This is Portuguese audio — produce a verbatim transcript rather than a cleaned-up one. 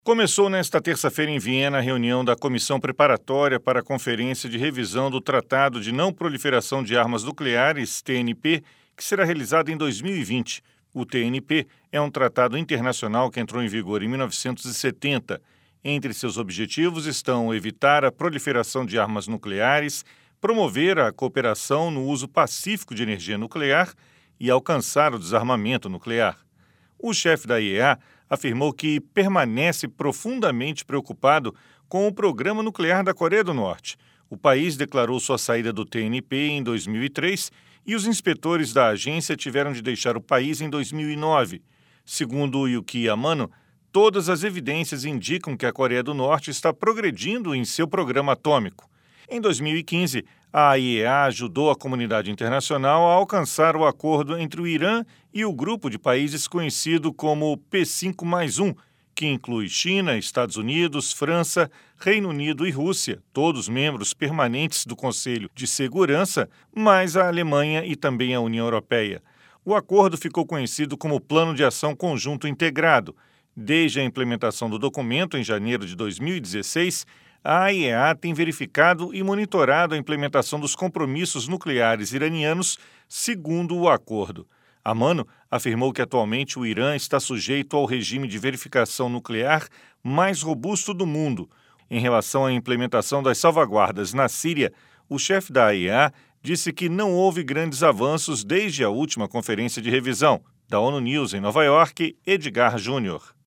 Começou nesta terça-feira em Viena a reunião da Comissão Preparatória para a Conferência de Revisão do Tratado de Não Proliferação de Armas Nucleares, T N P, que será realizada em dois mil e vinte. O T N P é um tratado internacional que entrou em vigor em mil novecentos e setenta. Entre seus objetivos estão evitar a proliferação de armas nucleares, promover a cooperação no uso pacífico de energia nuclear e alcançar o desarmamento nuclear. O chefe da I E A afirmou que permanece profundamente preocupado com o programa nuclear da Coreia do Norte. O país declarou sua saída do T N P em dois mil e três e os inspetores da agência tiveram de deixar o país em dois mil e nove. Segundo Yuki Amano, todas as evidências indicam que a Coreia do Norte está progredindo em seu programa atômico. Em dois mil e quinze, a I E A ajudou a comunidade internacional a alcançar o acordo entre o Irã e o grupo de países conhecido como P cinco mais um, que inclui China, Estados Unidos, França, Reino Unido e Rússia, todos membros permanentes do Conselho de Segurança, mais a Alemanha e também a União Europeia. O acordo ficou conhecido como Plano de Ação Conjunto Integrado. Desde a implementação do documento, em janeiro de dois mil e dezesseis, a I E A tem verificado e monitorado a implementação dos compromissos nucleares iranianos, segundo o acordo. Amano afirmou que atualmente o Irã está sujeito ao regime de verificação nuclear mais robusto do mundo. Em relação à implementação das salvaguardas na Síria, o chefe da I E A disse que não houve grandes avanços desde a última conferência de revisão. Da ONU News em Nova York, Edgar Júnior.